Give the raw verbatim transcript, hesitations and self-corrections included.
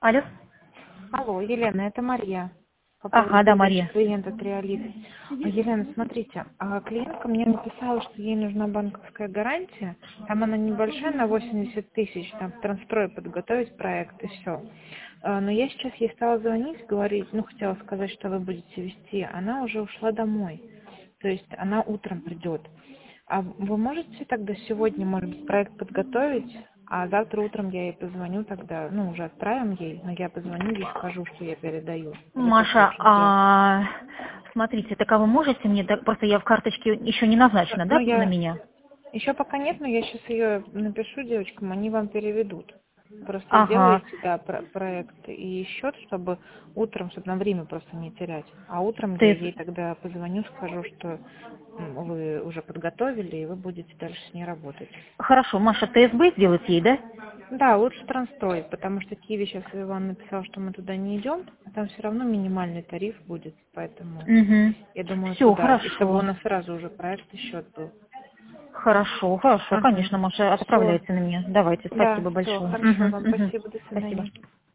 Алло. Алло, Елена, это Мария. По Ага, поводу да, выдачи Мария. клиента Триолит. А, Елена, смотрите, а клиентка мне написала, что ей нужна банковская гарантия. Там она небольшая, на восемьдесят тысяч, там в Трансстрое подготовить проект и все. Но я сейчас ей стала звонить, говорить, ну, хотела сказать, что вы будете вести. Она уже ушла домой. То есть она утром придет. А вы можете тогда сегодня, может быть, проект подготовить, а завтра утром я ей позвоню тогда, ну, уже отправим ей, но я позвоню ей, скажу, что я передаю. Или как Маша, лучше сделать? а смотрите, так а вы можете мне, да, просто я в карточке еще не назначена, Ну, да, на я меня? еще пока нет, но я сейчас ее напишу девочкам, они вам переведут. Просто Ага. сделайте, да, про- проект и счет, чтобы утром, чтобы нам время просто не терять. А утром я Ты, ей тогда позвоню, скажу, что м, вы уже подготовили, и вы будете дальше с ней работать. хорошо, Маша, ТСБ сделать ей, да? Да, лучше Трансстрой, потому что Киви сейчас Иван написал, что мы туда не идем, а там все равно минимальный тариф будет, поэтому Угу. я думаю Все, туда. И чтобы у хорошо. нас сразу уже проект и счет был. Хорошо, хорошо, Ага. конечно, Маша, Все. отправляйте на меня. Давайте, Да, спасибо все, большое. хорошо Угу, вам, угу. спасибо, до Спасибо. свидания.